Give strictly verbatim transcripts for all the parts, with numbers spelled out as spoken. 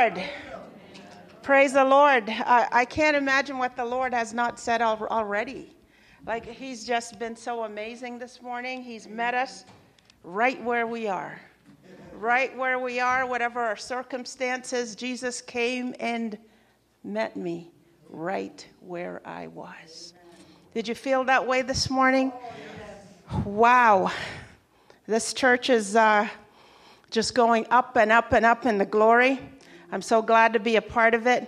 Lord. Praise the Lord. I, I can't imagine what the Lord has not said al- already. Like, he's just been so amazing this morning. He's met us right where we are. Right where we are, whatever our circumstances, Jesus came and met me right where I was. Did you feel that way this morning? Wow. This church is uh, just going up and up and up in the glory. I'm so glad to be a part of it.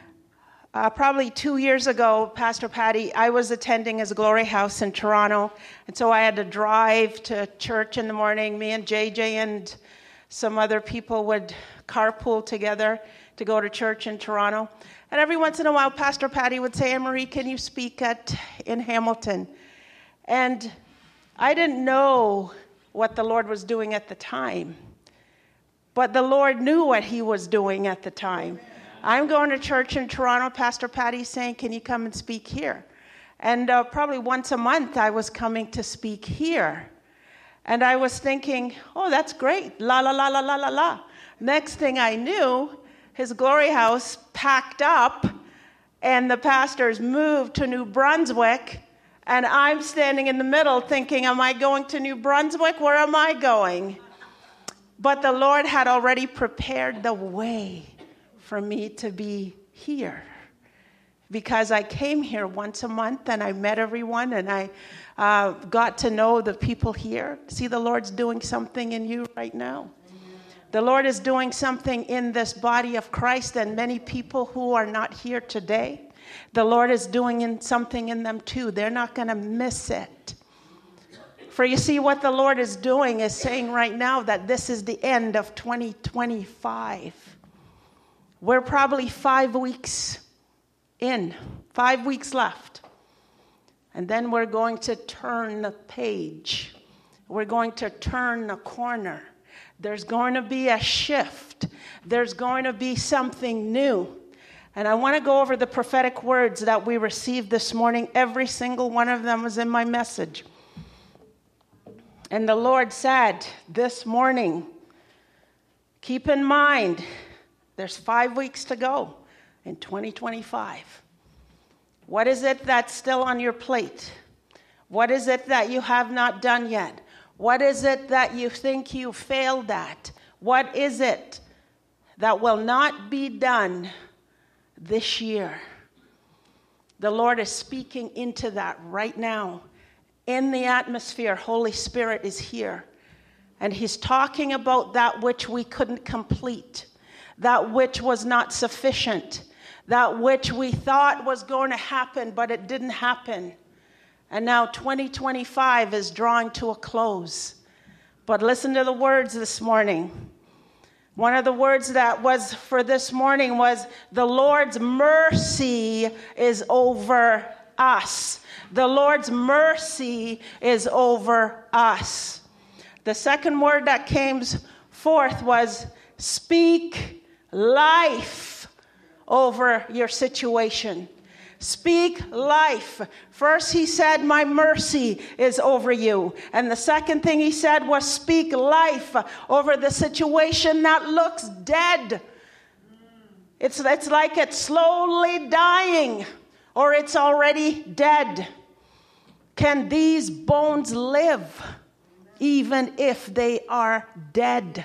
Uh, probably two years ago, Pastor Patty, I was attending his Glory House in Toronto, and so I had to drive to church in the morning. Me and J J and some other people would carpool together to go to church in Toronto. And every once in a while, Pastor Patty would say, Anne-Marie, can you speak at in Hamilton? And I didn't know what the Lord was doing at the time. But the Lord knew what he was doing at the time. I'm going to church in Toronto. Pastor Patty's saying, can you come and speak here? And uh, probably once a month I was coming to speak here. And I was thinking, oh, that's great. La, la, la, la, la, la, la. Next thing I knew, his Glory House packed up and the pastors moved to New Brunswick. And I'm standing in the middle thinking, am I going to New Brunswick? Where am I going? But the Lord had already prepared the way for me to be here. Because I came here once a month and I met everyone and I uh, got to know the people here. See, the Lord's doing something in you right now. The Lord is doing something in this body of Christ and many people who are not here today. The Lord is doing in something in them too. They're not going to miss it. For you see, what the Lord is doing is saying right now that this is the end of twenty twenty-five. We're probably five weeks in, five weeks left. And then we're going to turn the page. We're going to turn the corner. There's going to be a shift. There's going to be something new. And I want to go over the prophetic words that we received this morning. Every single one of them was in my message. And the Lord said this morning, keep in mind, there's five weeks to go in twenty twenty-five. What is it that's still on your plate? What is it that you have not done yet? What is it that you think you failed at? What is it that will not be done this year? The Lord is speaking into that right now. In the atmosphere, Holy Spirit is here. And he's talking about that which we couldn't complete, that which was not sufficient, that which we thought was going to happen, but it didn't happen. And now twenty twenty-five is drawing to a close. But listen to the words this morning. One of the words that was for this morning was, the Lord's mercy is over us. The Lord's mercy is over us. The second word that came forth was, speak life over your situation. Speak life. First he said, my mercy is over you. And the second thing he said was, speak life over the situation that looks dead. It's, it's like it's slowly dying, or it's already dead. Can these bones live, even if they are dead?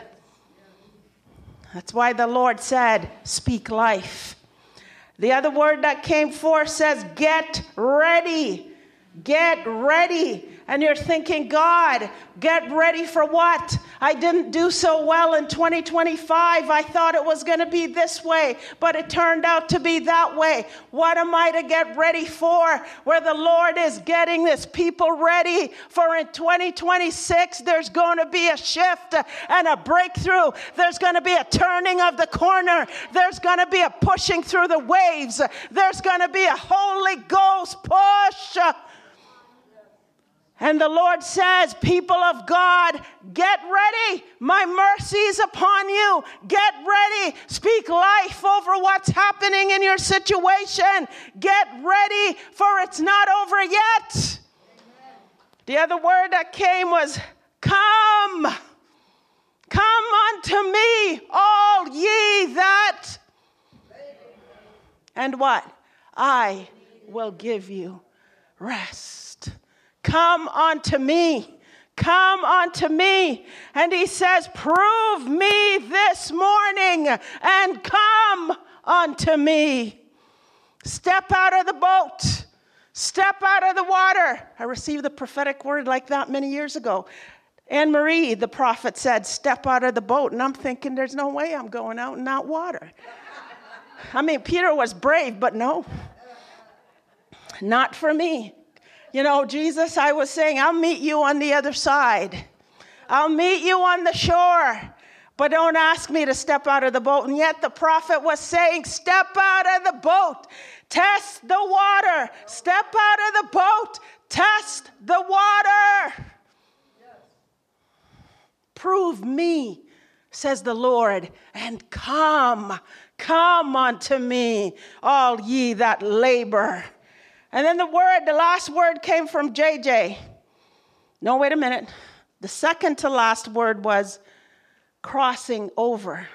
That's why the Lord said, speak life. The other word that came forth says, get ready. Get ready. And you're thinking, God, get ready for what? I didn't do so well in twenty twenty-five. I thought it was going to be this way, but it turned out to be that way. What am I to get ready for? Where the Lord is getting this people ready for in twenty twenty-six, there's going to be a shift and a breakthrough. There's going to be a turning of the corner. There's going to be a pushing through the waves. There's going to be a Holy Ghost push. And the Lord says, people of God, get ready. My mercy is upon you. Get ready. Speak life over what's happening in your situation. Get ready, for it's not over yet. Amen. The other word that came was, come. Come unto me, all ye that And what? I will give you rest. Come unto me. Come unto me. And he says, prove me this morning and come unto me. Step out of the boat. Step out of the water. I received the prophetic word like that many years ago. Anne Marie, the prophet, said, step out of the boat. And I'm thinking, there's no way I'm going out in that water. I mean, Peter was brave, but no. Not for me. You know, Jesus, I was saying, I'll meet you on the other side. I'll meet you on the shore. But don't ask me to step out of the boat. And yet the prophet was saying, step out of the boat. Test the water. Step out of the boat. Test the water. Prove me, says the Lord, and come, come unto me, all ye that labor. And then the word, the last word came from J J. No, wait a minute. The second to last word was crossing over.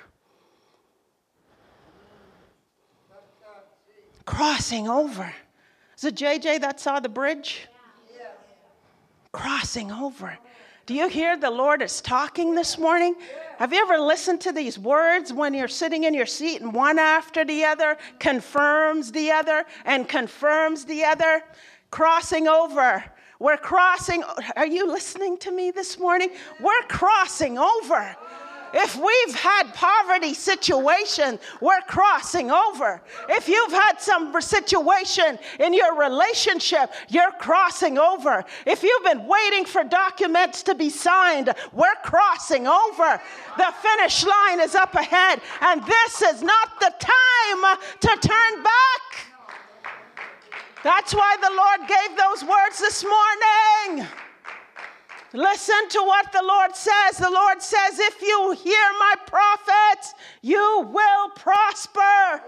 Crossing over. Is it J J that saw the bridge? Yeah. Crossing over. Do you hear the Lord is talking this morning? Yeah. Have you ever listened to these words when you're sitting in your seat and one after the other confirms the other and confirms the other? Crossing over. We're crossing. Are you listening to me this morning? We're crossing over. If we've had poverty situation, we're crossing over. If you've had some situation in your relationship, you're crossing over. If you've been waiting for documents to be signed, we're crossing over. The finish line is up ahead, and this is not the time to turn back. That's why the Lord gave those words this morning. Listen to what the Lord says. The Lord says, if you hear my prophets, you will prosper. Amen.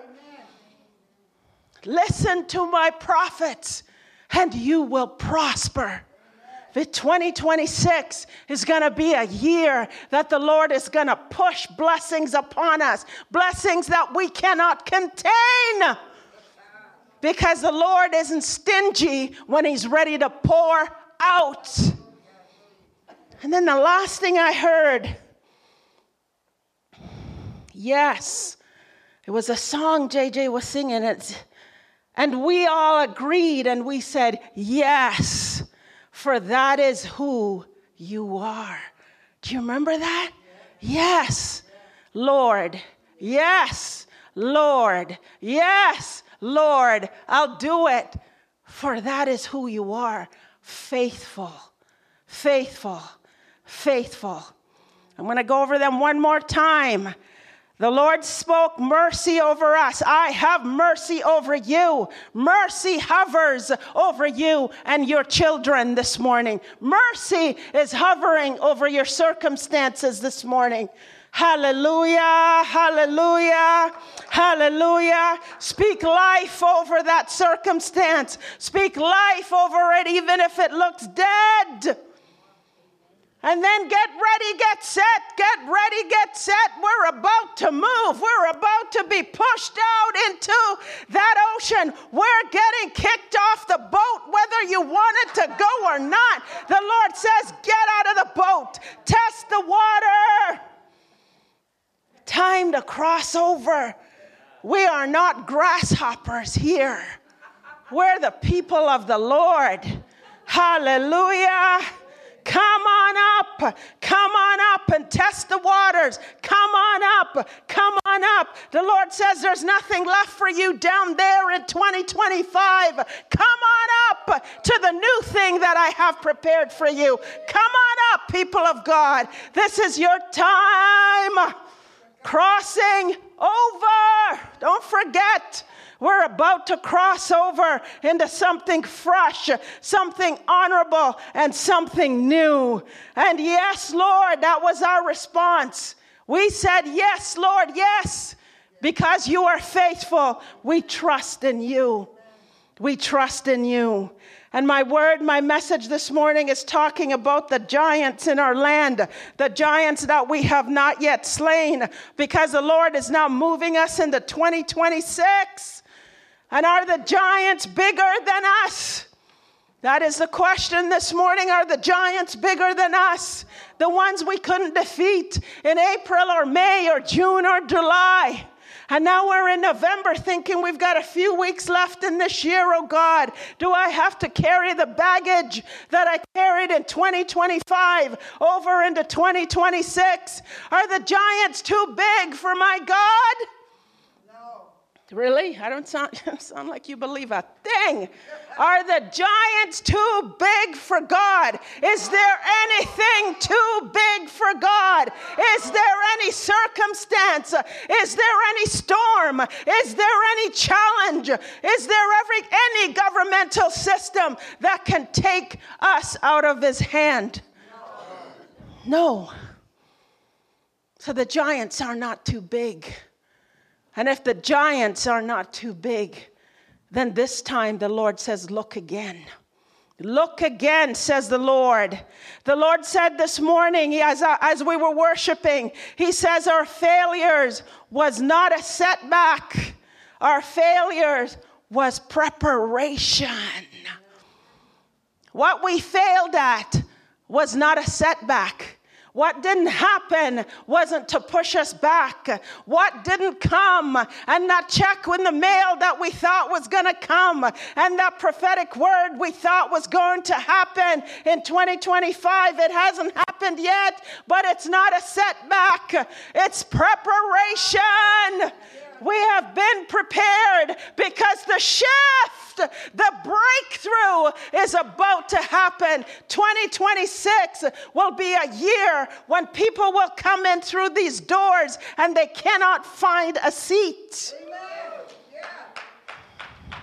Listen to my prophets, and you will prosper. The twenty twenty-six is going to be a year that the Lord is going to push blessings upon us, blessings that we cannot contain, because the Lord isn't stingy when he's ready to pour out. And then the last thing I heard, yes, it was a song J J was singing. It's, and we all agreed and we said, yes, for that is who you are. Do you remember that? Yes, Lord. Yes, Lord. Yes, Lord. I'll do it, for that is who you are. Faithful, faithful. Faithful. I'm going to go over them one more time. The Lord spoke mercy over us. I have mercy over you. Mercy hovers over you and your children this morning. Mercy is hovering over your circumstances this morning. Hallelujah, hallelujah, hallelujah. Speak life over that circumstance. Speak life over it even if it looks dead. And then get ready, get set, get ready, get set. We're about to move. We're about to be pushed out into that ocean. We're getting kicked off the boat, whether you want it to go or not. The Lord says, get out of the boat. Test the water. Time to cross over. We are not grasshoppers here. We're the people of the Lord. Hallelujah. Come on up, come on up and test the waters. Come on up, come on up. The Lord says there's nothing left for you down there in twenty twenty-five. Come on up to the new thing that I have prepared for you. Come on up, people of God. This is your time. Crossing over. Don't forget. We're about to cross over into something fresh, something honorable, and something new. And yes, Lord, that was our response. We said, yes, Lord, yes, because you are faithful. We trust in you. We trust in you. And my word, my message this morning is talking about the giants in our land, the giants that we have not yet slain, because the Lord is now moving us into twenty twenty-six. And are the giants bigger than us? That is the question this morning. Are the giants bigger than us? The ones we couldn't defeat in April or May or June or July. And now we're in November thinking we've got a few weeks left in this year, oh God. Do I have to carry the baggage that I carried in twenty twenty-five over into twenty twenty-six? Are the giants too big for my God? Really? I don't sound, sound like you believe a thing. Are the giants too big for God? Is there anything too big for God? Is there any circumstance? Is there any storm? Is there any challenge? Is there every, any governmental system that can take us out of his hand? No. So the giants are not too big. And if the giants are not too big, then this time the Lord says, look again. Look again, says the Lord. The Lord said this morning, as, as we were worshiping, he says our failures was not a setback. Our failures was preparation. What we failed at was not a setback. What didn't happen wasn't to push us back. What didn't come and not check in the mail that we thought was going to come and that prophetic word we thought was going to happen in twenty twenty-five. It hasn't happened yet, but it's not a setback. It's preparation. We have been prepared because the shift, the breakthrough is about to happen. twenty twenty-six will be a year when people will come in through these doors and they cannot find a seat. Amen. Yeah.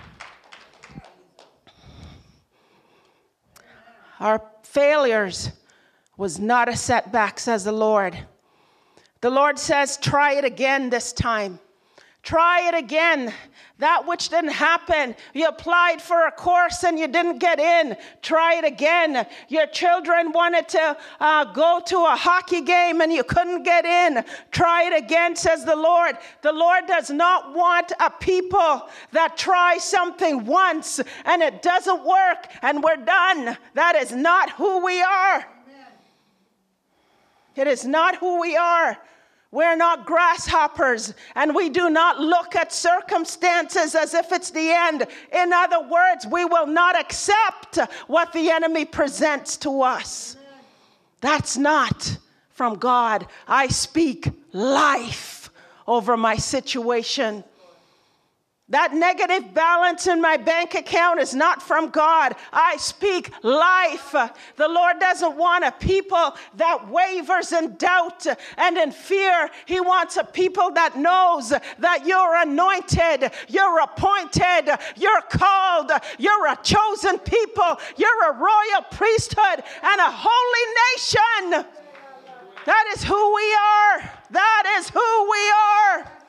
Our failures was not a setback, says the Lord. The Lord says, try it again this time. Try it again. That which didn't happen. You applied for a course and you didn't get in. Try it again. Your children wanted to uh, go to a hockey game and you couldn't get in. Try it again, says the Lord. The Lord does not want a people that try something once and it doesn't work and we're done. That is not who we are. Amen. It is not who we are. We're not grasshoppers, and we do not look at circumstances as if it's the end. In other words, we will not accept what the enemy presents to us. That's not from God. I speak life over my situation. That negative balance in my bank account is not from God. I speak life. The Lord doesn't want a people that wavers in doubt and in fear. He wants a people that knows that you're anointed, you're appointed, you're called, you're a chosen people, you're a royal priesthood and a holy nation. That is who we are. That is who we are.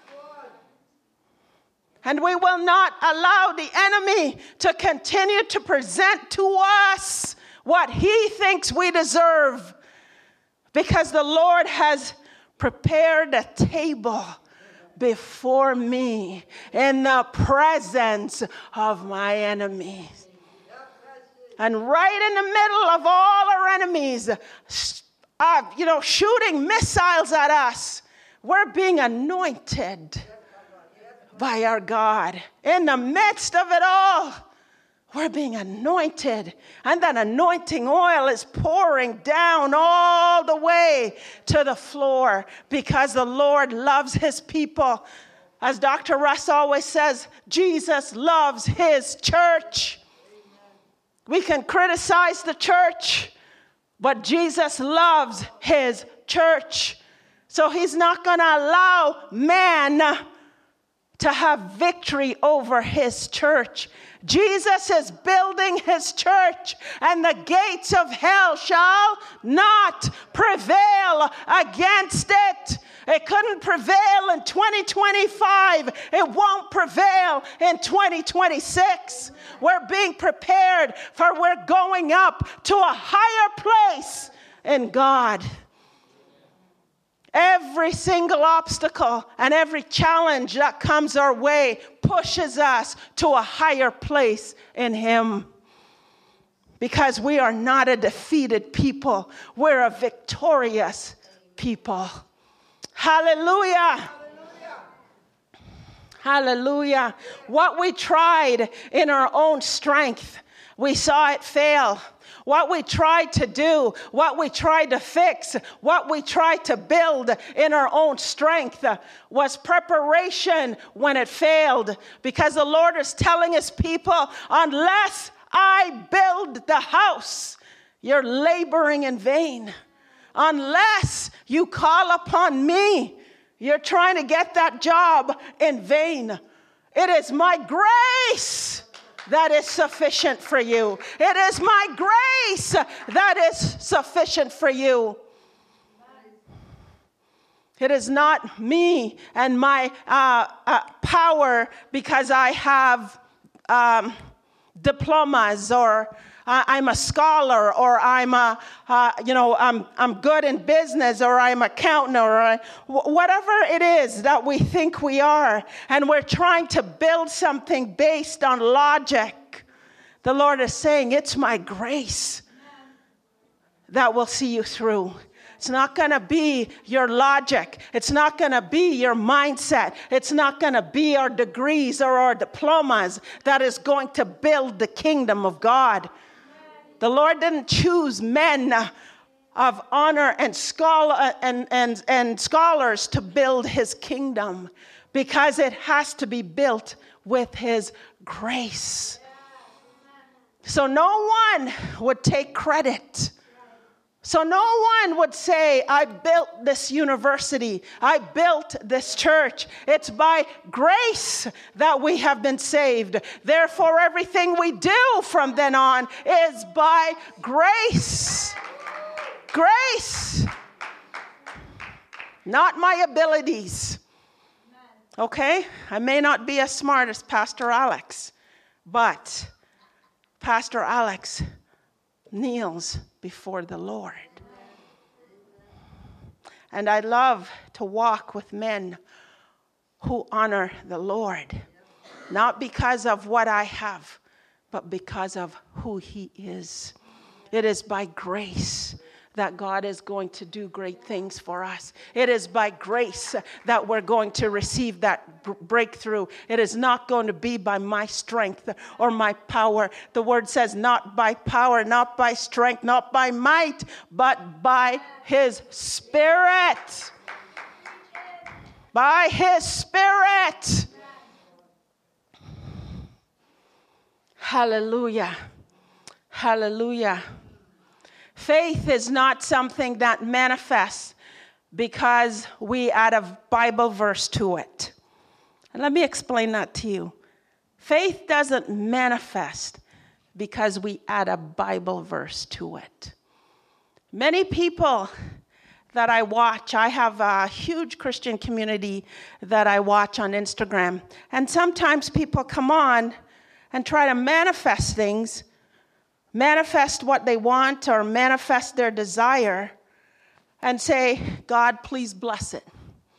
And we will not allow the enemy to continue to present to us what he thinks we deserve. Because the Lord has prepared a table before me in the presence of my enemies. And right in the middle of all our enemies, uh, you know, shooting missiles at us, we're being anointed by our God. In the midst of it all, we're being anointed. And that anointing oil is pouring down all the way to the floor because the Lord loves his people. As Doctor Russ always says, Jesus loves his church. We can criticize the church, but Jesus loves his church. So he's not going to allow man to have victory over his church. Jesus is building his church, and the gates of hell shall not prevail against it. It couldn't prevail in twenty twenty-five. It won't prevail in twenty twenty-six. We're being prepared for we're going up to a higher place in God. Every single obstacle and every challenge that comes our way pushes us to a higher place in him. Because we are not a defeated people. We're a victorious people. Hallelujah. Hallelujah. What we tried in our own strength, we saw it fail. What we tried to do, what we tried to fix, what we tried to build in our own strength was preparation when it failed. Because the Lord is telling his people, unless I build the house, you're laboring in vain. Unless you call upon me, you're trying to get that job in vain. It is my grace that is sufficient for you. It is my grace that is sufficient for you. It is not me and my uh, uh, power because I have um, diplomas or uh, I'm a scholar or I'm a, uh, you know, I'm I'm good in business or I'm an accountant or I, whatever it is that we think we are, and we're trying to build something based on logic. The Lord is saying, it's my grace that will see you through. It's not going to be your logic. It's not going to be your mindset. It's not going to be our degrees or our diplomas that is going to build the kingdom of God. The Lord didn't choose men of honor and scholar and, and, and scholars to build his kingdom, because it has to be built with his grace. So no one would take credit. So no one would say, I built this university. I built this church. It's by grace that we have been saved. Therefore, everything we do from then on is by grace. Grace. Not my abilities. Okay? I may not be as smart as Pastor Alex, but Pastor Alex kneels before the Lord. And I love to walk with men who honor the Lord, not because of what I have, but because of who he is. It is by grace that God is going to do great things for us. It is by grace that we're going to receive that b- breakthrough. It is not going to be by my strength or my power. The word says not by power, not by strength, not by might, but by his Spirit. By his Spirit. Hallelujah. Hallelujah. Faith is not something that manifests because we add a Bible verse to it. And let me explain that to you. Faith doesn't manifest because we add a Bible verse to it. Many people that I watch, I have a huge Christian community that I watch on Instagram. And sometimes people come on and try to manifest things, manifest what they want or manifest their desire and say, God, please bless it.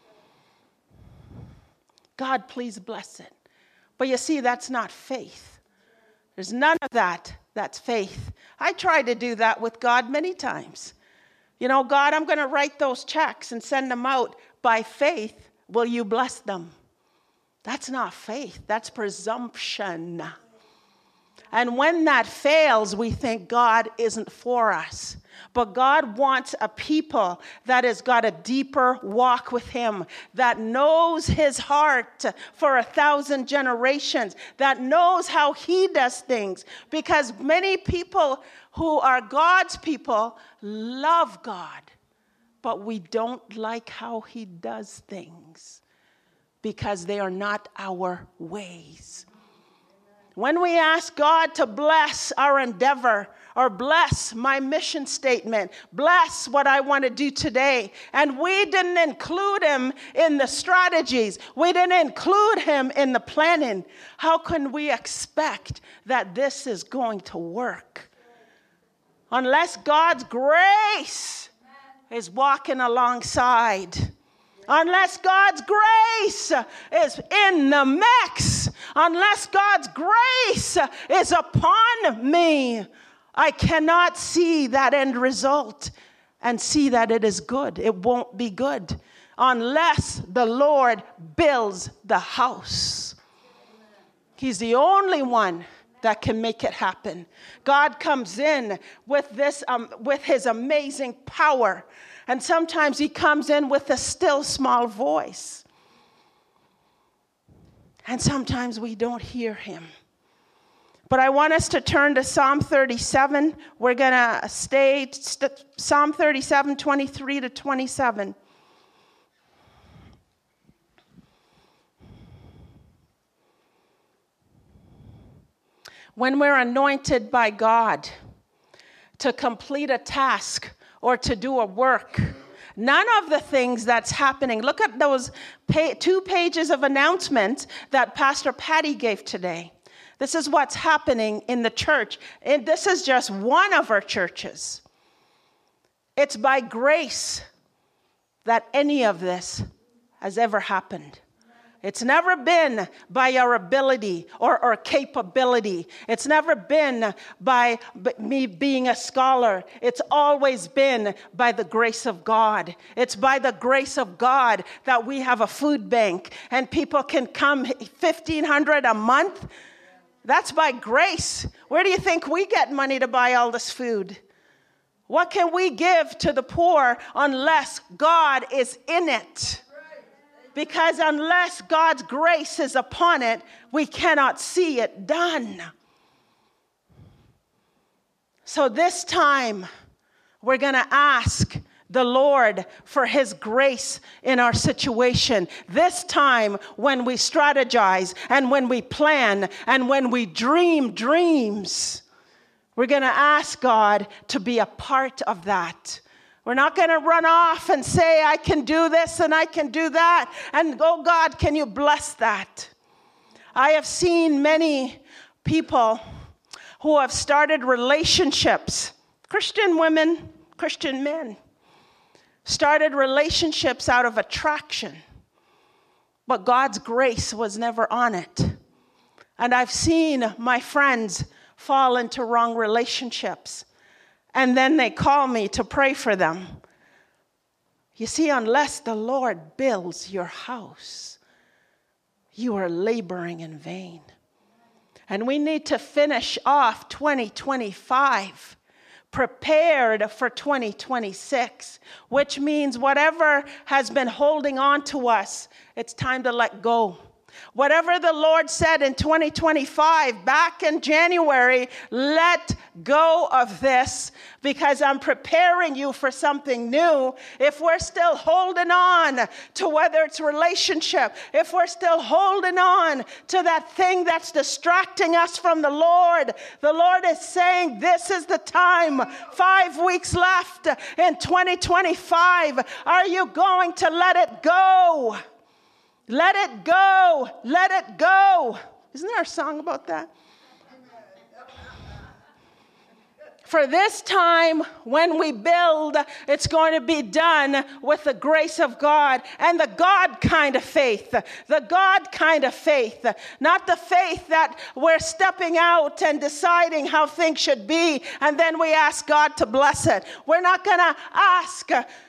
God, please bless it. But you see, that's not faith. There's none of that that's faith. I tried to do that with God many times. You know, God, I'm going to write those checks and send them out by faith. Will you bless them? That's not faith. That's presumption. And when that fails, we think God isn't for us. But God wants a people that has got a deeper walk with him, that knows his heart for a thousand generations, that knows how he does things. Because many people who are God's people love God, but we don't like how he does things because they are not our ways. When we ask God to bless our endeavor or bless my mission statement, bless what I want to do today, and we didn't include him in the strategies, we didn't include him in the planning, how can we expect that this is going to work? Unless God's grace is walking alongside. Unless God's grace is in the mix, unless God's grace is upon me, I cannot see that end result and see that it is good. It won't be good unless the Lord builds the house. He's the only one that can make it happen. God comes in with this, um, with his amazing power. And sometimes he comes in with a still small voice. And sometimes we don't hear him. But I want us to turn to Psalm thirty-seven. We're going to stay, st- Psalm thirty-seven, twenty-three to twenty-seven. When we're anointed by God to complete a task or to do a work, none of the things that's happening, look at those pa- two pages of announcements that Pastor Patty gave today. This is what's happening in the church. And this is just one of our churches. It's by grace that any of this has ever happened. It's never been by our ability or our capability. It's never been by me being a scholar. It's always been by the grace of God. It's by the grace of God that we have a food bank and people can come fifteen hundred dollars a month. That's by grace. Where do you think we get money to buy all this food? What can we give to the poor unless God is in it? Because unless God's grace is upon it, we cannot see it done. So this time, we're going to ask the Lord for his grace in our situation. This time, when we strategize and when we plan and when we dream dreams, we're going to ask God to be a part of that. We're not going to run off and say, I can do this and I can do that. And, oh God, can you bless that? I have seen many people who have started relationships, Christian women, Christian men, started relationships out of attraction. But God's grace was never on it. And I've seen my friends fall into wrong relationships. And then they call me to pray for them. You see, unless the Lord builds your house, you are laboring in vain. And we need to finish off twenty twenty-five prepared for twenty twenty-six, which means whatever has been holding on to us, it's time to let go. Whatever the Lord said in twenty twenty-five, back in January, let go of this because I'm preparing you for something new. If we're still holding on to whether it's relationship, if we're still holding on to that thing that's distracting us from the Lord, the Lord is saying this is the time. Five weeks left in twenty twenty-five. Are you going to let it go? Let it go. Let it go. Isn't there a song about that? For this time, when we build, it's going to be done with the grace of God and the God kind of faith. The God kind of faith. Not the faith that we're stepping out and deciding how things should be, and then we ask God to bless it. We're not going to ask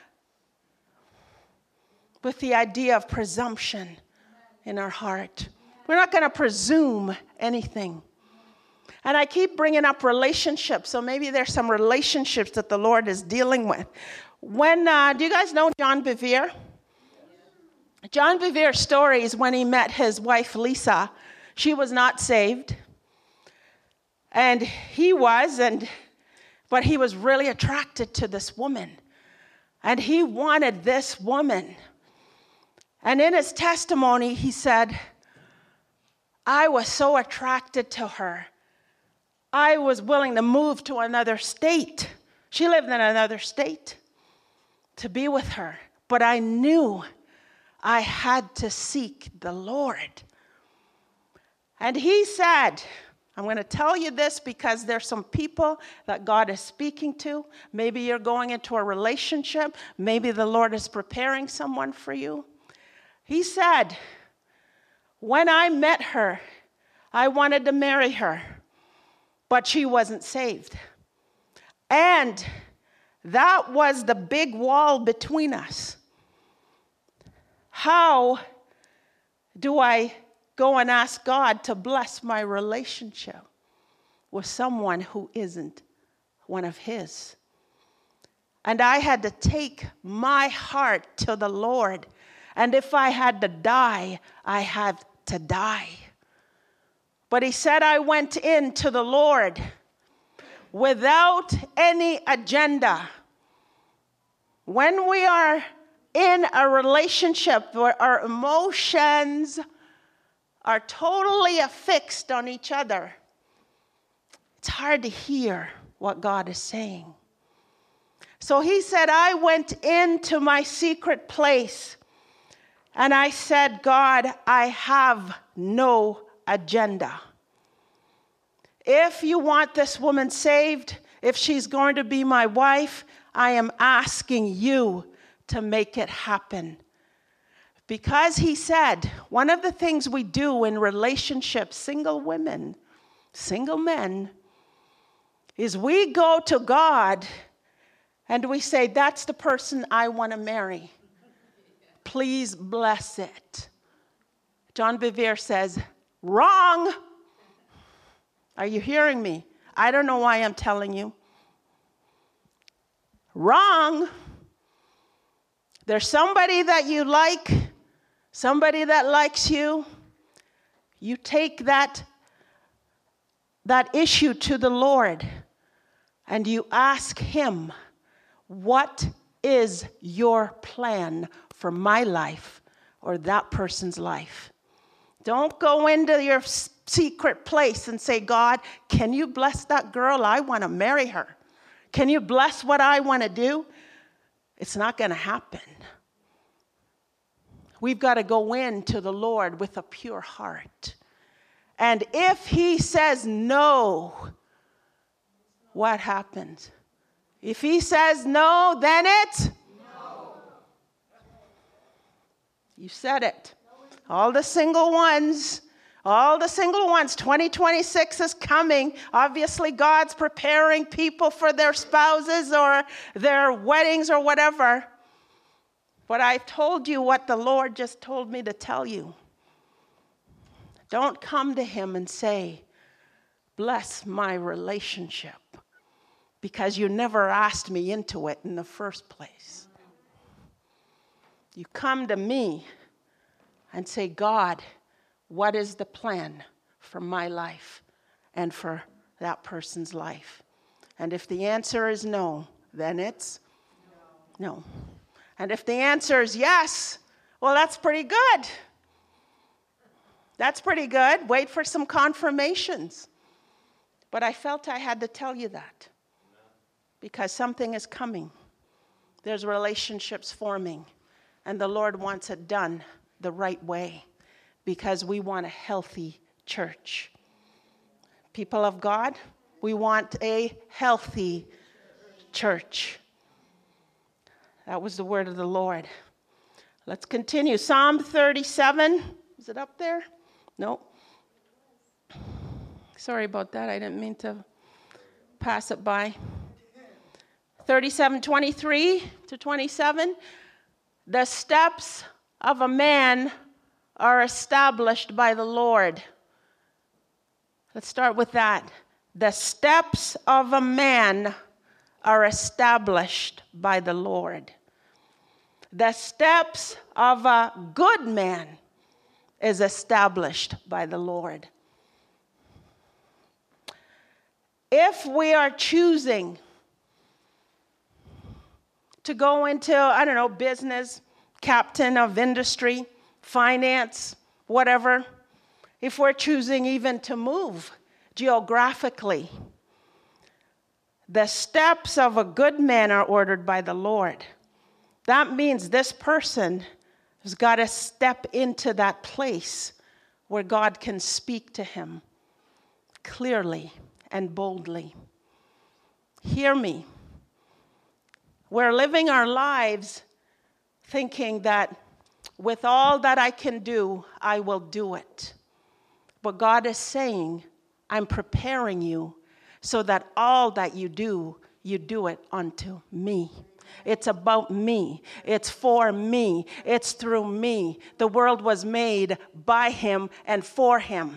with the idea of presumption in our heart. We're not going to presume anything. And I keep bringing up relationships, so maybe there's some relationships that the Lord is dealing with. When, uh, do you guys know John Bevere? John Bevere's story is when he met his wife, Lisa. She was not saved. And he was, and but he was really attracted to this woman. And he wanted this woman. And in his testimony, he said, I was so attracted to her. I was willing to move to another state. She lived in another state to be with her. But I knew I had to seek the Lord. And he said, I'm going to tell you this because there's some people that God is speaking to. Maybe you're going into a relationship. Maybe the Lord is preparing someone for you. He said, when I met her, I wanted to marry her, but she wasn't saved. And that was the big wall between us. How do I go and ask God to bless my relationship with someone who isn't one of his? And I had to take my heart to the Lord. And if I had to die, I had to die. But he said I went into the Lord without any agenda. When we are in a relationship where our emotions are totally affixed on each other, it's hard to hear what God is saying. So he said, I went into my secret place and I said, God, I have no agenda. If you want this woman saved, if she's going to be my wife, I am asking you to make it happen. Because he said, one of the things we do in relationships, single women, single men, is we go to God and we say, that's the person I want to marry. Please bless it. John Bevere says, wrong. Are you hearing me? I don't know why I'm telling you. Wrong. There's somebody that you like, somebody that likes you. You take that, that issue to the Lord and you ask him, what is your plan for my life or that person's life? Don't go into your secret place and say, God, can you bless that girl? I want to marry her. Can you bless what I want to do? It's not going to happen. We've got to go into the Lord with a pure heart. And if he says no, what happens? If he says no, then it's no. You said it. All the single ones, all the single ones, twenty twenty-six is coming. Obviously, God's preparing people for their spouses or their weddings or whatever. But I've told you what the Lord just told me to tell you. Don't come to him and say, bless my relationship, because you never asked me into it in the first place. You come to me and say, God, what is the plan for my life and for that person's life? And if the answer is no, then it's no. no. And if the answer is yes, well, that's pretty good. That's pretty good. Wait for some confirmations. But I felt I had to tell you that because something is coming. There's relationships forming, and the Lord wants it done the right way because we want a healthy church. People of God, we want a healthy church. That was the word of the Lord. Let's continue. Psalm thirty-seven. Is it up there? No. Sorry about that. I didn't mean to pass it by. thirty-seven, twenty-three to twenty-seven. The steps of a man are established by the Lord. Let's start with that. The steps of a man are established by the Lord. The steps of a good man is established by the Lord. If we are choosing to go into, I don't know, business, captain of industry, finance, whatever, if we're choosing even to move geographically, the steps of a good man are ordered by the Lord. That means this person has got to step into that place where God can speak to him. clearly and boldly. Hear me. We're living our lives thinking that with all that I can do, I will do it. But God is saying, I'm preparing you so that all that you do, you do it unto me. It's about me. It's for me. It's through me. The world was made by him and for him.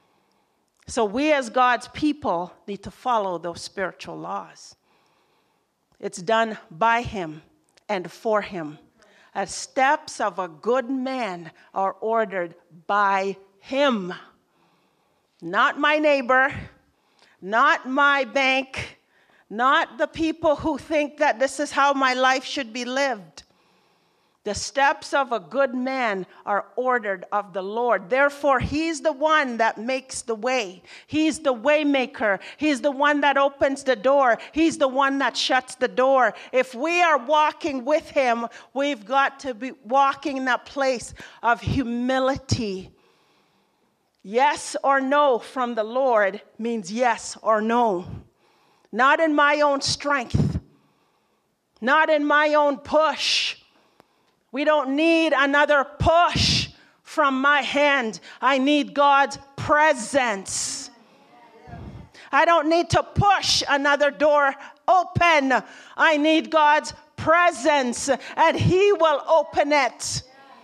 So we as God's people need to follow those spiritual laws. It's done by him and for him. The steps of a good man are ordered by him. Not my neighbor, not my bank, not the people who think that this is how my life should be lived. The steps of a good man are ordered of the Lord. Therefore, he's the one that makes the way. He's the way maker. He's the one that opens the door. He's the one that shuts the door. If we are walking with him, we've got to be walking in that place of humility. Yes or no from the Lord means yes or no. Not in my own strength. Not in my own push. We don't need another push from my hand. I need God's presence. I don't need to push another door open. I need God's presence, and he will open it.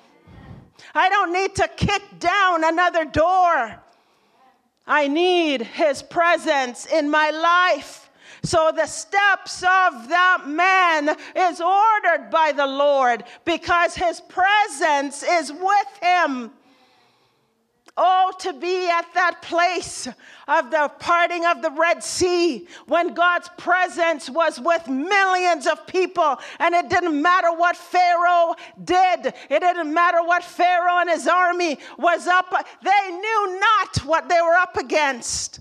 I don't need to kick down another door. I need his presence in my life. So the steps of that man is ordered by the Lord because his presence is with him. Oh, to be at that place of the parting of the Red Sea when God's presence was with millions of people, and it didn't matter what Pharaoh did. It didn't matter what Pharaoh and his army was up. They knew not what they were up against.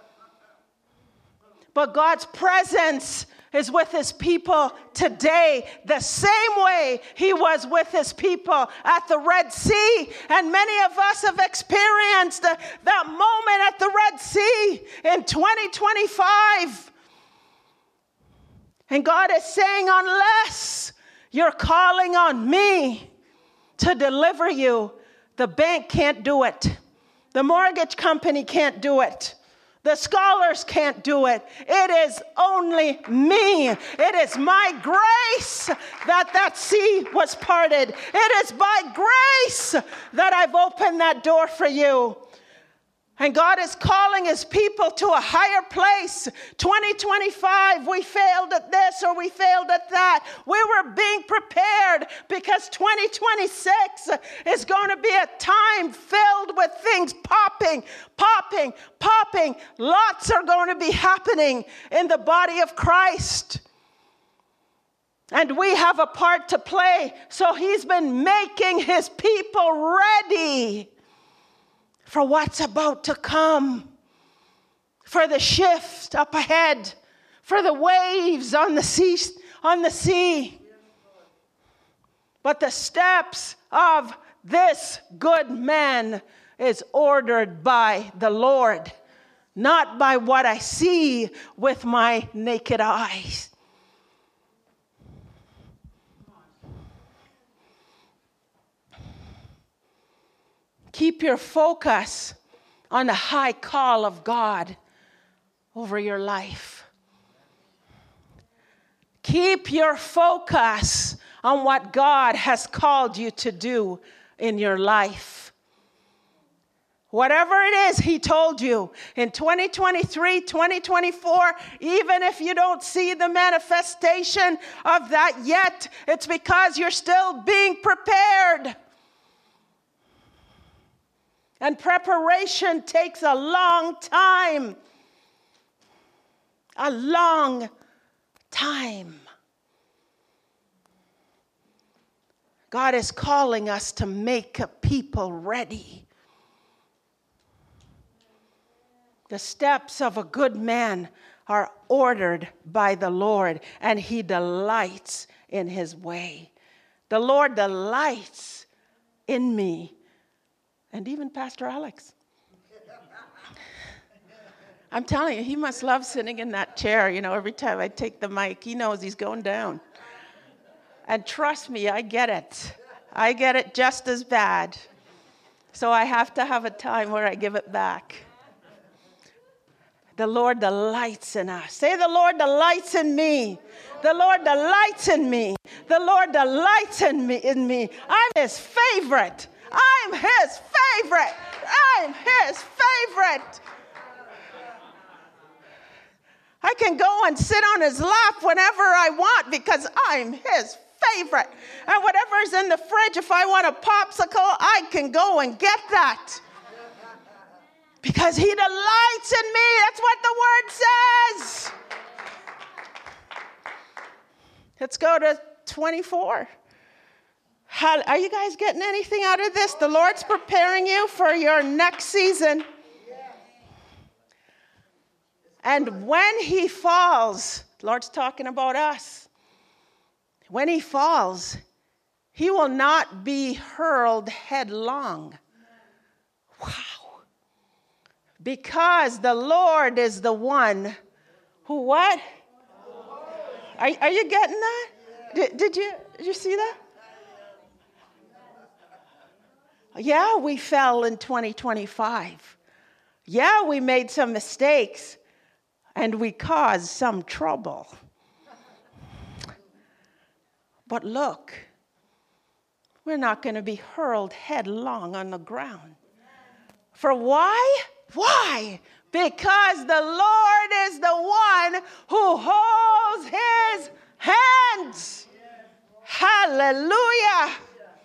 But God's presence is with his people today the same way he was with his people at the Red Sea. And many of us have experienced the, that moment at the Red Sea in twenty twenty-five. And God is saying, unless you're calling on me to deliver you, the bank can't do it. The mortgage company can't do it. The scholars can't do it. It is only me. It is my grace that that sea was parted. It is by grace that I've opened that door for you. And God is calling his people to a higher place. twenty twenty-five, we failed at this or we failed at that. We were being prepared because twenty twenty-six is going to be a time filled with things popping, popping, popping. Lots are going to be happening in the body of Christ. And we have a part to play. So he's been making his people ready for what's about to come, for the shift up ahead, for the waves on the sea, on the sea. But the steps of this good man is ordered by the Lord, not by what I see with my naked eyes. Keep your focus on the high call of God over your life. Keep your focus on what God has called you to do in your life. Whatever it is he told you in twenty twenty-three, twenty twenty-four, even if you don't see the manifestation of that yet, it's because you're still being prepared. And preparation takes a long time. A long time. God is calling us to make a people ready. The steps of a good man are ordered by the Lord, and he delights in his way. The Lord delights in me. And even Pastor Alex. I'm telling you, he must love sitting in that chair. You know, every time I take the mic, he knows he's going down. And trust me, I get it. I get it just as bad. So I have to have a time where I give it back. The Lord delights in us. Say, the Lord delights in me. The Lord delights in me. The Lord delights in me. In me. I'm his favorite. I'm his favorite. I'm his favorite. I can go and sit on his lap whenever I want because I'm his favorite. And whatever's in the fridge, if I want a popsicle, I can go and get that. Because he delights in me. That's what the word says. Let's go to twenty-four. How, are you guys getting anything out of this? The Lord's preparing you for your next season. And when he falls, the Lord's talking about us. When he falls, he will not be hurled headlong. Wow. Because the Lord is the one who what? Are, are you getting that? Did, did you did you see that? Yeah, we fell in twenty twenty-five. Yeah, we made some mistakes and we caused some trouble. But look, we're not going to be hurled headlong on the ground. For why? Why? Because the Lord is the one who holds his hands. Hallelujah.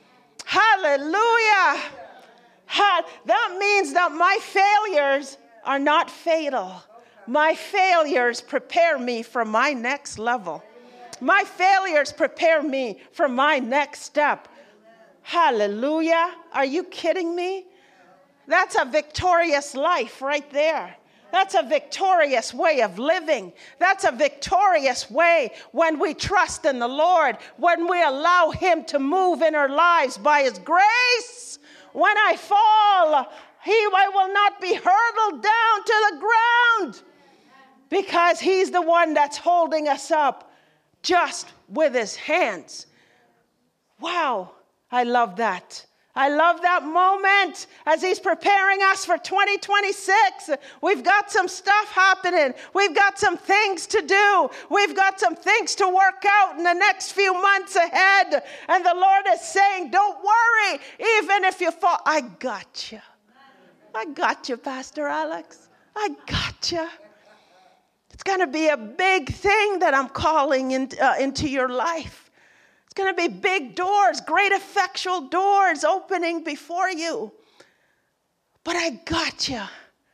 Hallelujah. Ha- that means that my failures are not fatal. My failures prepare me for my next level. My failures prepare me for my next step. Hallelujah. Are you kidding me? That's a victorious life right there. That's a victorious way of living. That's a victorious way when we trust in the Lord, when we allow him to move in our lives by his grace. When I fall, he I will not be hurtled down to the ground because he's the one that's holding us up just with his hands. Wow, I love that. I love that moment as he's preparing us for twenty twenty-six. We've got some stuff happening. We've got some things to do. We've got some things to work out in the next few months ahead. And the Lord is saying, don't worry, even if you fall. I got you. I got you, Pastor Alex. I got you. It's going to be a big thing that I'm calling in, uh, into your life. It's going to be big doors, great effectual doors opening before you. But I got you.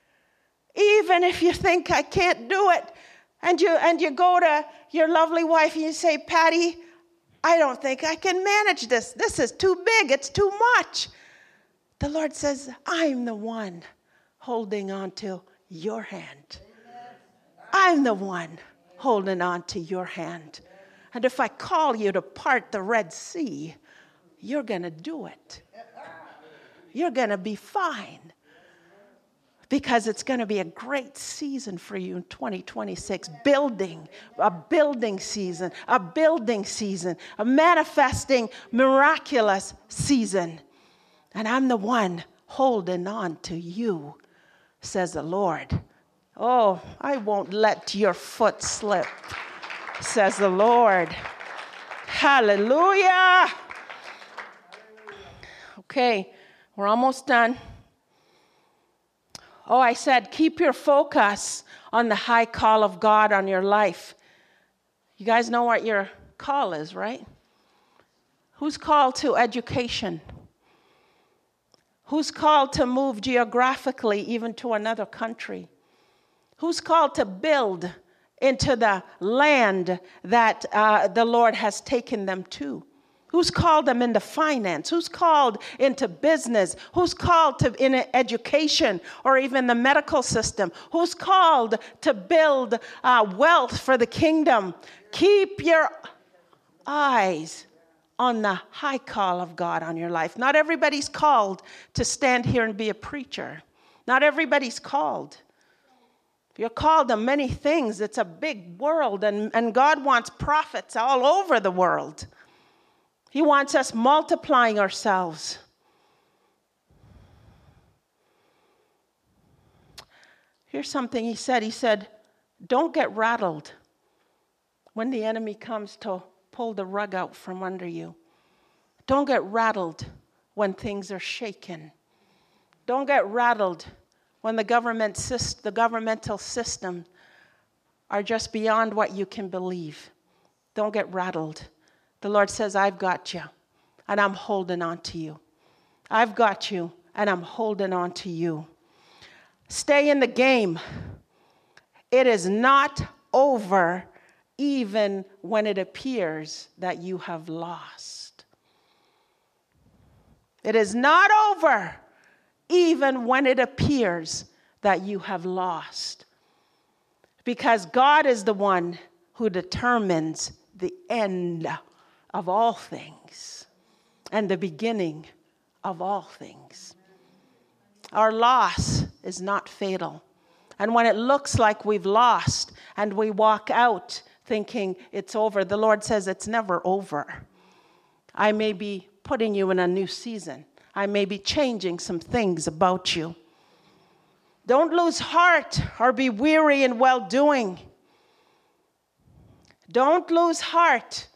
Even if you think I can't do it, and you and you go to your lovely wife and you say, Patty, I don't think I can manage this. This is too big. It's too much. The Lord says, I'm the one holding on to your hand. I'm the one holding on to your hand. And if I call you to part the Red Sea, you're going to do it. You're going to be fine. Because it's going to be a great season for you in twenty twenty-six. Building, a building season, a building season, a manifesting, miraculous season. And I'm the one holding on to you, says the Lord. Oh, I won't let your foot slip, says the Lord. Hallelujah. Okay, we're almost done. Oh, I said, keep your focus on the high call of God on your life. You guys know what your call is, right? Who's called to education? Who's called to move geographically even to another country? Who's called to build into the land that uh, the Lord has taken them to? Who's called them into finance? Who's called into business? Who's called to in education or even the medical system? Who's called to build uh, wealth for the kingdom? Keep your eyes on the high call of God on your life. Not everybody's called to stand here and be a preacher. Not everybody's called. You're called to many things. It's a big world, and, and God wants prophets all over the world. He wants us multiplying ourselves. Here's something he said. He said, don't get rattled when the enemy comes to pull the rug out from under you. Don't get rattled when things are shaken. Don't get rattled when the government the governmental system are just beyond what you can believe. Don't get rattled. The Lord says, I've got you, and I'm holding on to you. I've got you, and I'm holding on to you. Stay in the game. It is not over even when it appears that you have lost. It is not over even when it appears that you have lost. Because God is the one who determines the end of all things and the beginning of all things. Our loss is not fatal. And when it looks like we've lost and we walk out thinking it's over, the Lord says it's never over. I may be putting you in a new season. I may be changing some things about you. Don't lose heart or be weary in well-doing. Don't lose heart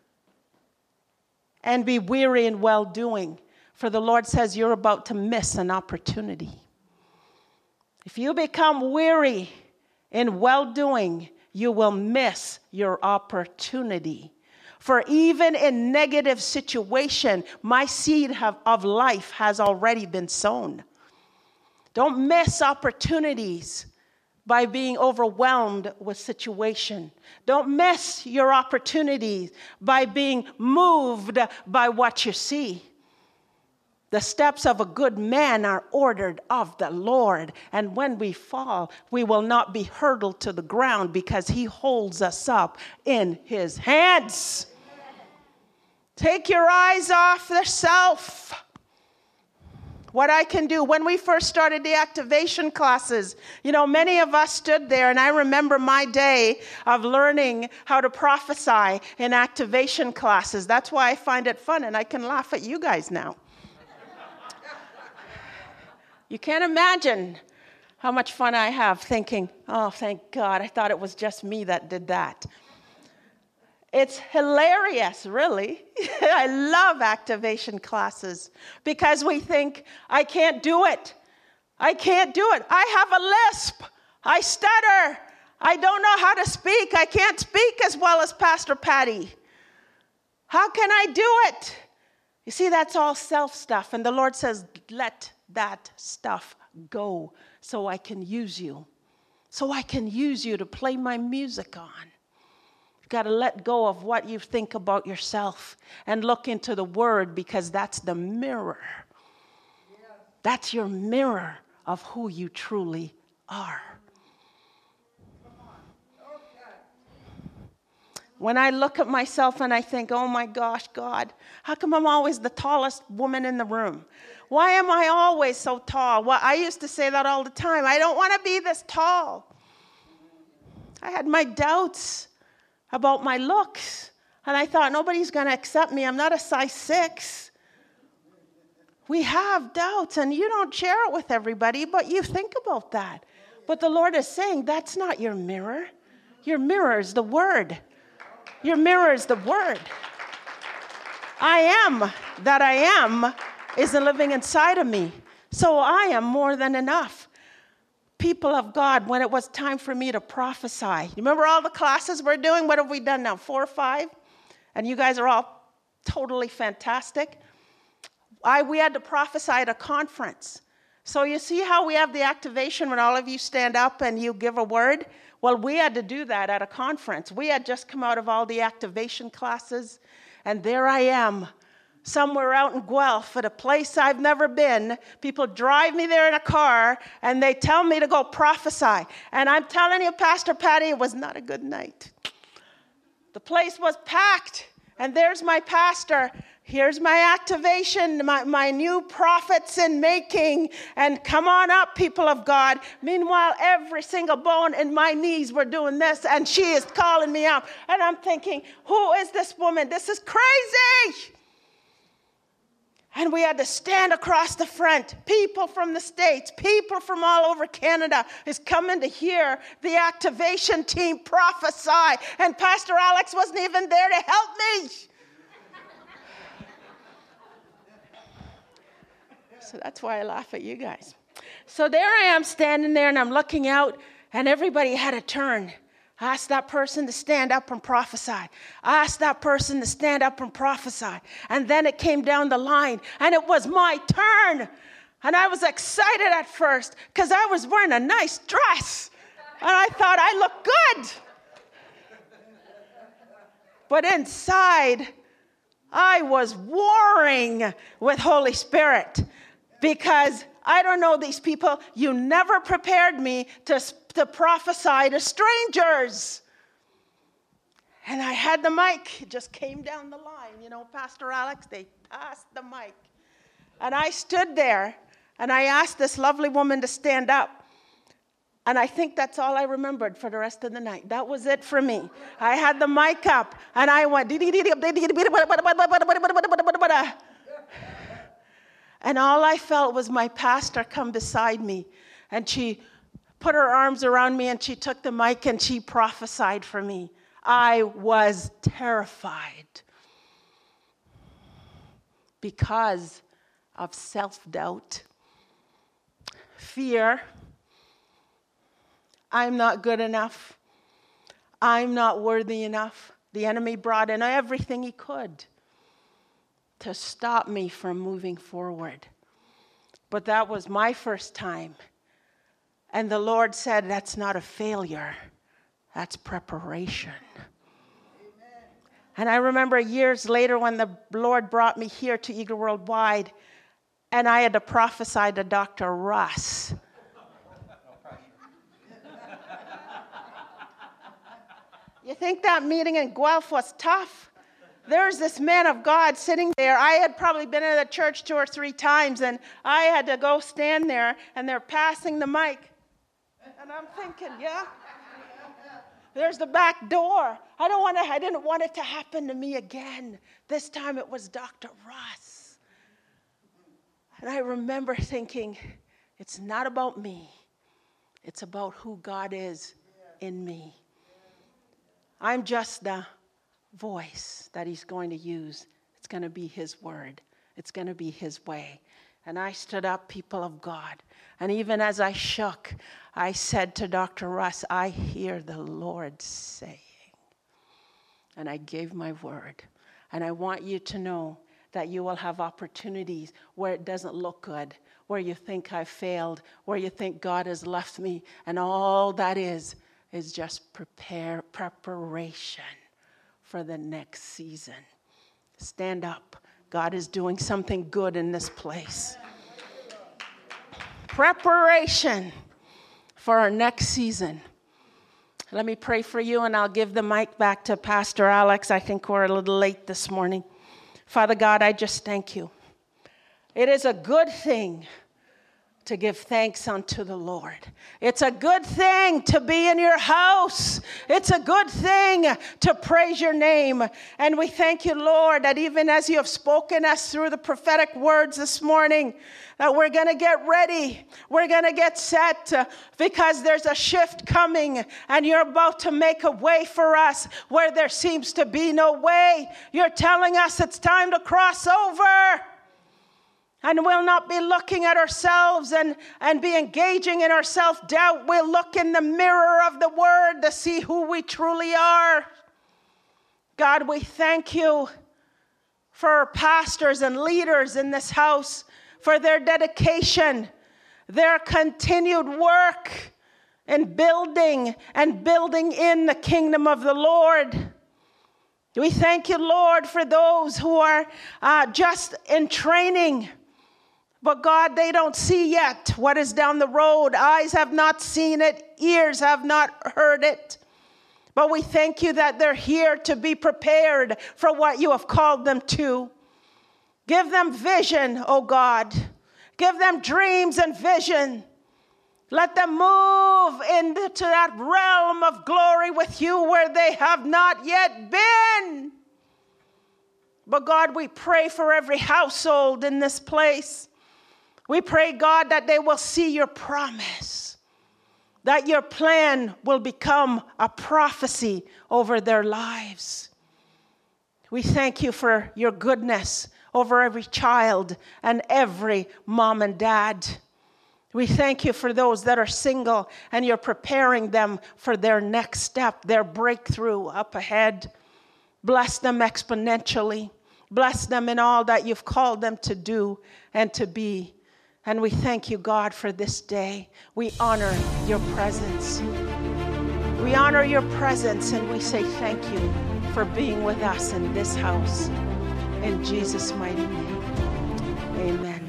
and be weary in well-doing. For the Lord says you're about to miss an opportunity. If you become weary in well-doing, you will miss your opportunity. For even in negative situation, my seed have, of life has already been sown. Don't miss opportunities by being overwhelmed with situation. Don't miss your opportunities by being moved by what you see. The steps of a good man are ordered of the Lord. And when we fall, we will not be hurtled to the ground because he holds us up in his hands. Take your eyes off the self. What I can do. When we first started the activation classes, you know, many of us stood there, and I remember my day of learning how to prophesy in activation classes. That's why I find it fun, and I can laugh at you guys now. You can't imagine how much fun I have thinking, oh, thank God, I thought it was just me that did that. It's hilarious, really. I love activation classes because we think, I can't do it. I can't do it. I have a lisp. I stutter. I don't know how to speak. I can't speak as well as Pastor Patty. How can I do it? You see, that's all self stuff. And the Lord says, let that stuff go so I can use you. So I can use you to play my music on. Got to let go of what you think about yourself and look into the Word, because that's the mirror. Yeah. That's your mirror of who you truly are. Okay. When I look at myself and I think, oh my gosh, God, how come I'm always the tallest woman in the room? Why am I always so tall? Well, I used to say that all the time. I don't want to be this tall. I had my doubts about my looks. And I thought, nobody's going to accept me. I'm not a size six. We have doubts, and you don't share it with everybody, but you think about that. But the Lord is saying, that's not your mirror. Your mirror is the Word. Your mirror is the Word. I am that I am is living inside of me. So I am more than enough. People of God, when it was time for me to prophesy. You remember all the classes we're doing? What have we done now? Four or five? And you guys are all totally fantastic. I we had to prophesy at a conference. So you see how we have the activation when all of you stand up and you give a word? Well, we had to do that at a conference. We had just come out of all the activation classes, and there I am, somewhere out in Guelph at a place I've never been. People drive me there in a car, and they tell me to go prophesy. And I'm telling you, Pastor Patty, it was not a good night. The place was packed, and there's my pastor Here's my activation, my, my new prophets in making. And come on up, people of God. Meanwhile, every single bone in my knees were doing this, and she is calling me out. And I'm thinking, who is this woman? This is crazy. And we had to stand across the front. People from the States, people from all over Canada is coming to hear the activation team prophesy. And Pastor Alex wasn't even there to help me. So that's why I laugh at you guys. So there I am standing there, and I'm looking out, and everybody had a turn. I asked that person to stand up and prophesy. I asked that person to stand up and prophesy. And then it came down the line, and it was my turn. And I was excited at first because I was wearing a nice dress. And I thought I looked good. But inside, I was warring with Holy Spirit because I don't know these people. You never prepared me to, to prophesy to strangers. And I had the mic. It just came down the line. You know, Pastor Alex, they passed the mic. And I stood there, and I asked this lovely woman to stand up. And I think that's all I remembered for the rest of the night. That was it for me. I had the mic up, and I went, and all I felt was my pastor come beside me, and she put her arms around me, and she took the mic, and she prophesied for me. I was terrified because of self-doubt, fear. I'm not good enough. I'm not worthy enough. The enemy brought in everything he could to stop me from moving forward. But that was my first time. And the Lord said, that's not a failure. That's preparation. Amen. And I remember years later when the Lord brought me here to Eagle Worldwide, and I had to prophesy to Doctor Russ. You think that meeting in Guelph was tough? There's this man of God sitting there. I had probably been in the church two or three times, and I had to go stand there, and they're passing the mic. And I'm thinking, yeah, there's the back door. I don't want to, I didn't want it to happen to me again. This time it was Doctor Russ. And I remember thinking, it's not about me. It's about who God is in me. I'm just the voice that he's going to use. It's going to be his word. It's going to be his way. And I stood up, people of God. And even as I shook, I said to Doctor Russ, I hear the Lord saying. And I gave my word. And I want you to know that you will have opportunities where it doesn't look good, where you think I've failed, where you think God has left me. And all that is, is just prepare preparation for the next season. Stand up. God is doing something good in this place. Preparation for our next season. Let me pray for you, and I'll give the mic back to Pastor Alex. I think we're a little late this morning. Father God, I just thank you. It is a good thing to give thanks unto the Lord. It's a good thing to be in your house. It's a good thing to praise your name. And we thank you, Lord, that even as you have spoken us through the prophetic words this morning, that we're going to get ready. We're going to get set uh, because there's a shift coming, and you're about to make a way for us where there seems to be no way. You're telling us it's time to cross over. And we'll not be looking at ourselves and, and be engaging in our self-doubt. We'll look in the mirror of the word to see who we truly are. God, we thank you for our pastors and leaders in this house, for their dedication, their continued work in building and building in the kingdom of the Lord. We thank you, Lord, for those who are uh, just in training. But God, they don't see yet what is down the road. Eyes have not seen it. Ears have not heard it. But we thank you that they're here to be prepared for what you have called them to. Give them vision, oh God. Give them dreams and vision. Let them move into that realm of glory with you where they have not yet been. But God, we pray for every household in this place. We pray, God, that they will see your promise, that your plan will become a prophecy over their lives. We thank you for your goodness over every child and every mom and dad. We thank you for those that are single and you're preparing them for their next step, their breakthrough up ahead. Bless them exponentially. Bless them in all that you've called them to do and to be. And we thank you, God, for this day. We honor your presence. We honor your presence and we say thank you for being with us in this house. In Jesus' mighty name, amen.